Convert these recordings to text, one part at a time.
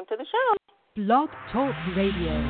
to the show. Blog Talk Radio.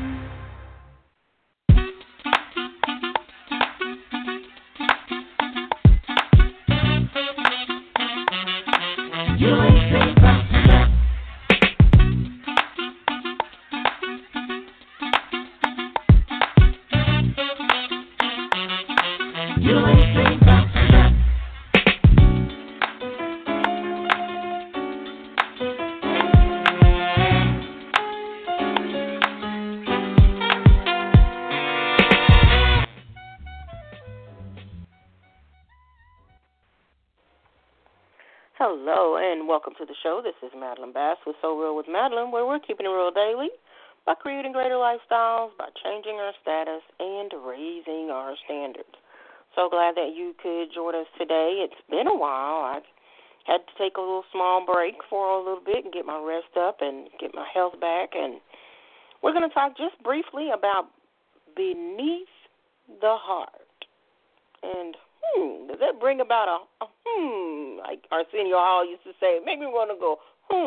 Hello and welcome to the show. This is Madeline Bass with So Real with Madeline, where we're keeping it real daily by creating greater lifestyles, by changing our status, and raising our standards. So glad that you could join us today. It's been a while. I had to take a little small break for a little bit and get my rest up and get my health back. And we're going to talk just briefly about beneath the heart. And does that bring about a like Arsenio Hall used to say? Make me want to go,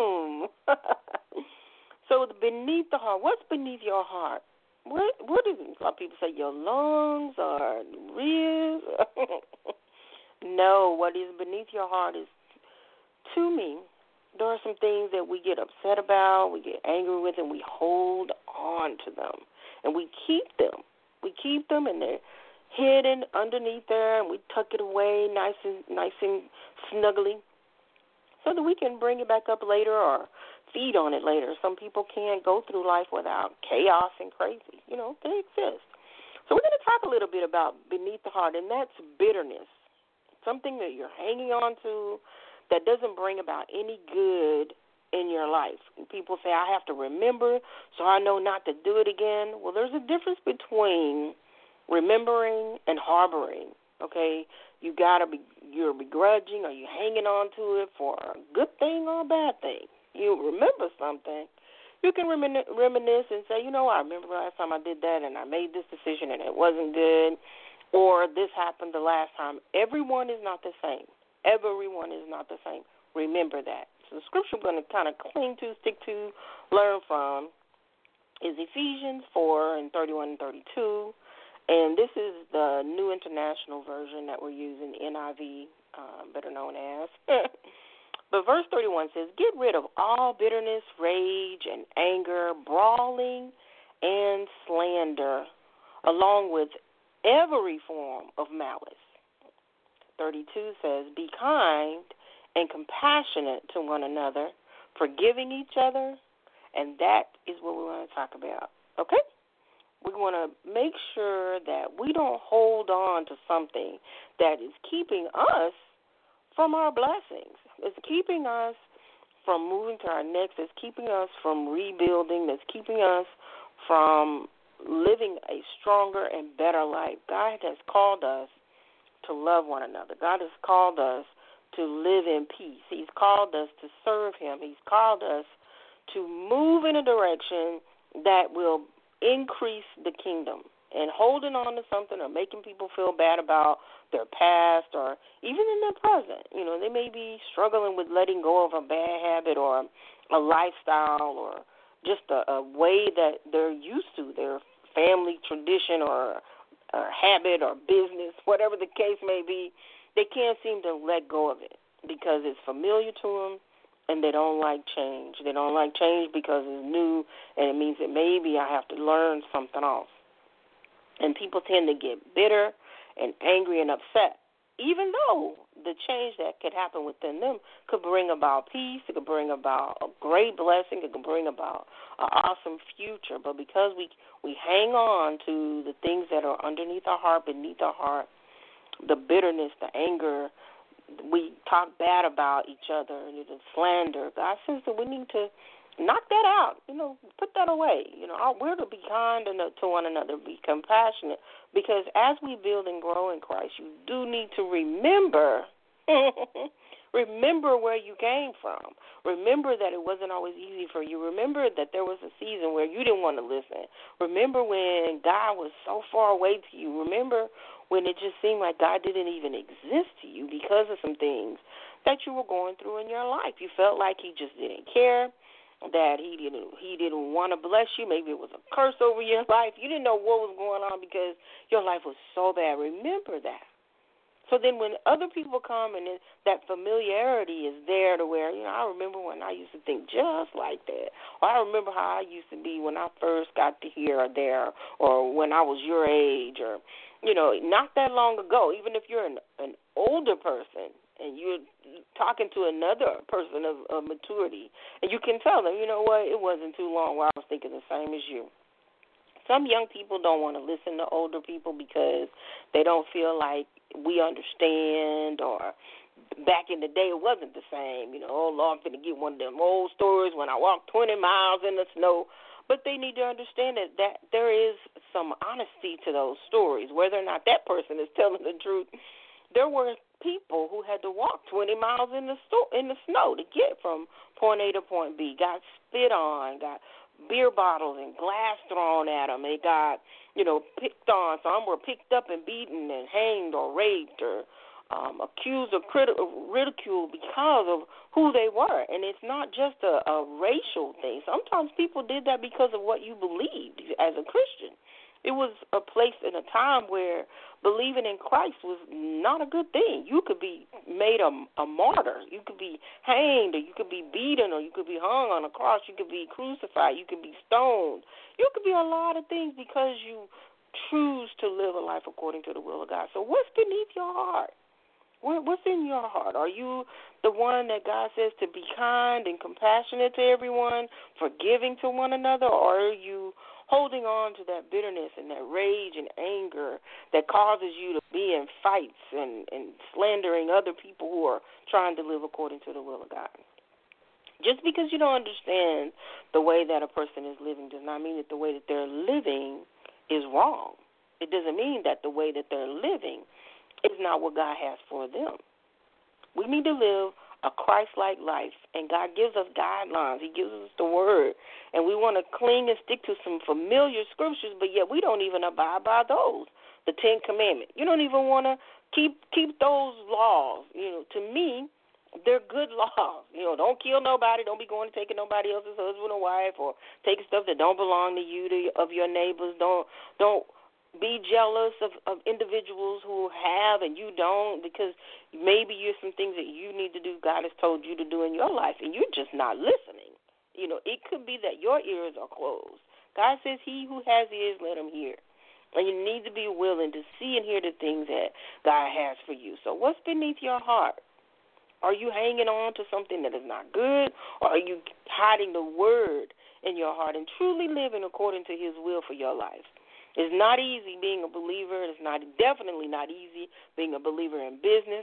So beneath the heart, what's beneath your heart? What is it? A lot of people say your lungs or ribs. No, what is beneath your heart is, to me, there are some things that we get upset about, we get angry with, and we hold on to them. And we keep them. We keep them, and they're hidden underneath there, and we tuck it away nice and snuggly so that we can bring it back up later or feed on it later. Some people can't go through life without chaos and crazy. You know, they exist. So we're going to talk a little bit about beneath the heart, and that's bitterness, something that you're hanging on to that doesn't bring about any good in your life. And people say, I have to remember so I know not to do it again. Well, there's a difference between remembering and harboring, okay? You're begrudging, or you hanging on to it for a good thing or a bad thing. You remember something, you can reminisce and say, I remember last time I did that and I made this decision and it wasn't good, or this happened the last time. Everyone is not the same. Everyone is not the same. Remember that. So the scripture we're going to kind of cling to, stick to, learn from is Ephesians 4:31 and 32. And this is the New International Version that we're using, NIV, better known as. But verse 31 says, get rid of all bitterness, rage, and anger, brawling, and slander, along with every form of malice. 32 says, be kind and compassionate to one another, forgiving each other, and that is what we want to talk about. Okay? We want to make sure that we don't hold on to something that is keeping us from our blessings. It's keeping us from moving to our next. It's keeping us from rebuilding. It's keeping us from living a stronger and better life. God has called us to love one another. God has called us to live in peace. He's called us to serve Him. He's called us to move in a direction that will increase the kingdom. And holding on to something or making people feel bad about their past or even in their present. They may be struggling with letting go of a bad habit or a lifestyle or just a way that they're used to, their family tradition or habit or business, whatever the case may be. They can't seem to let go of it because it's familiar to them. And they don't like change. They don't like change because it's new, and it means that maybe I have to learn something else. And people tend to get bitter and angry and upset, even though the change that could happen within them could bring about peace, it could bring about a great blessing, it could bring about an awesome future. But because we hang on to the things that are underneath our heart, beneath our heart, the bitterness, the anger, we talk bad about each other, the slander. God says that we need to knock that out, put that away. We're to be kind to one another, be compassionate, because as we build and grow in Christ, you do need to remember Remember where you came from. Remember that it wasn't always easy for you. Remember that there was a season where you didn't want to listen. Remember when God was so far away to you. Remember when it just seemed like God didn't even exist to you because of some things that you were going through in your life. You felt like he just didn't care, that he didn't want to bless you. Maybe it was a curse over your life. You didn't know what was going on because your life was so bad. Remember that. So then when other people come and that familiarity is there to where, I remember when I used to think just like that. Or I remember how I used to be when I first got to here or there, or when I was your age, or, not that long ago. Even if you're an older person and you're talking to another person of maturity, and you can tell them, you know what, it wasn't too long where I was thinking the same as you. Some young people don't want to listen to older people because they don't feel like we understand, or back in the day it wasn't the same. Oh, Lord, I'm going to get one of them old stories when I walked 20 miles in the snow. But they need to understand that there is some honesty to those stories, whether or not that person is telling the truth. There were people who had to walk 20 miles in the snow to get from point A to point B, got spit on, got beer bottles and glass thrown at them. They got, picked on. Some were picked up and beaten and hanged or raped or accused of ridicule because of who they were. And it's not just a racial thing. Sometimes people did that because of what you believed as a Christian. It was a place and a time where believing in Christ was not a good thing. You could be made a martyr. You could be hanged, or you could be beaten, or you could be hung on a cross. You could be crucified. You could be stoned. You could be a lot of things because you choose to live a life according to the will of God. So what's beneath your heart? What's in your heart? Are you the one that God says to be kind and compassionate to everyone, forgiving to one another, or are you holding on to that bitterness and that rage and anger that causes you to be in fights and slandering other people who are trying to live according to the will of God? Just because you don't understand the way that a person is living does not mean that the way that they're living is wrong. It doesn't mean that the way that they're living is not what God has for them. We need to live a Christ-like life, and God gives us guidelines. He gives us the Word, and we want to cling and stick to some familiar scriptures, but yet we don't even abide by those, the Ten Commandments. You don't even want to keep those laws. To me, they're good laws. Don't kill nobody. Don't be going and taking nobody else's husband or wife, or taking stuff that don't belong to you, of your neighbors. Don't be jealous of individuals who have and you don't, because maybe you're some things that you need to do, God has told you to do in your life, and you're just not listening. It could be that your ears are closed. God says he who has ears, let him hear. And you need to be willing to see and hear the things that God has for you. So what's beneath your heart? Are you hanging on to something that is not good, or are you hiding the word in your heart and truly living according to his will for your life? It's not easy being a believer. It's definitely not easy being a believer in business,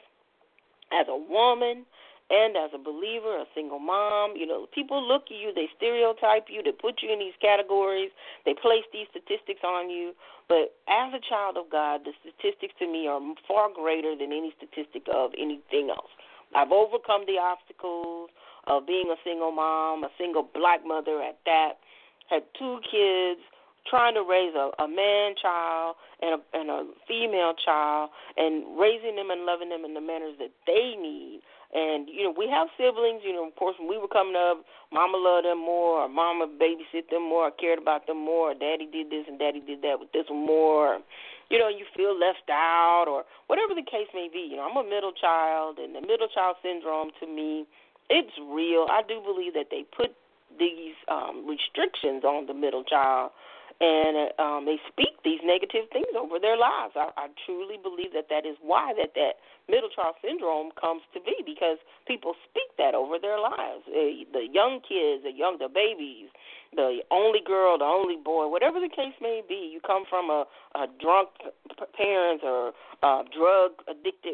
as a woman, and as a believer, a single mom. People look at you, they stereotype you, they put you in these categories, they place these statistics on you. But as a child of God, the statistics to me are far greater than any statistic of anything else. I've overcome the obstacles of being a single mom, a single black mother at that, had 2 kids, trying to raise a man child and a female child, and raising them and loving them in the manners that they need. And, we have siblings. Of course, when we were coming up, Mama loved them more, or Mama babysit them more, or cared about them more, or Daddy did this and Daddy did that with this one more. You feel left out, or whatever the case may be. I'm a middle child, and the middle child syndrome, to me, it's real. I do believe that they put these restrictions on the middle child, and they speak these negative things over their lives. I truly believe that is why that middle child syndrome comes to be, because people speak that over their lives. The young kids, the babies, the only girl, the only boy, whatever the case may be, you come from a drunk parents or drug-addicted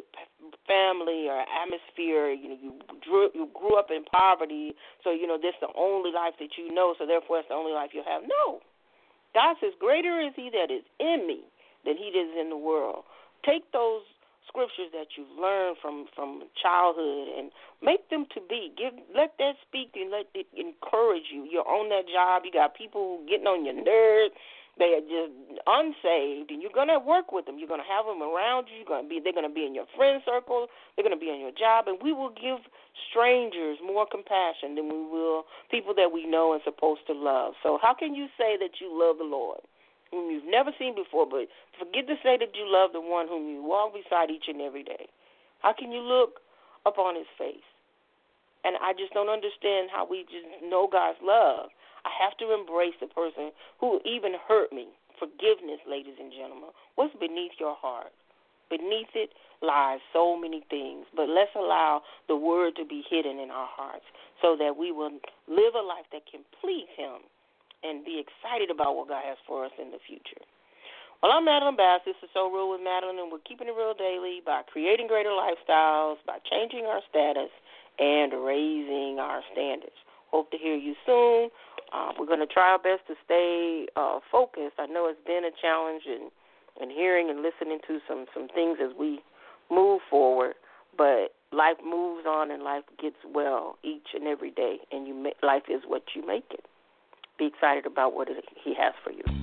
family or atmosphere. You grew up in poverty, so, this is the only life that you know, so therefore it's the only life you have. No. God says, greater is he that is in me than he that is in the world. Take those scriptures that you've learned from childhood and make them to be. Let that speak and let it encourage you. You're on that job. You got people getting on your nerves. They are just unsaved, and you're going to work with them. You're going to have them around you. They're going to be in your friend circle. They're going to be in your job, and we will give strangers more compassion than we will people that we know and supposed to love. So how can you say that you love the Lord, whom you've never seen before, but forget to say that you love the one whom you walk beside each and every day? How can you look upon his face? And I just don't understand how we just know God's love. I have to embrace the person who even hurt me. Forgiveness, ladies and gentlemen. What's beneath your heart? Beneath it lies so many things. But let's allow the word to be hidden in our hearts so that we will live a life that can please him and be excited about what God has for us in the future. Well, I'm Madeline Bass. This is So Real with Madeline, and we're keeping it real daily by creating greater lifestyles, by changing our status, and raising our standards. Hope to hear you soon. We're going to try our best to stay focused. I know it's been a challenge in hearing and listening to some things as we move forward, but life moves on and life gets well each and every day, and life is what you make it. Be excited about what he has for you.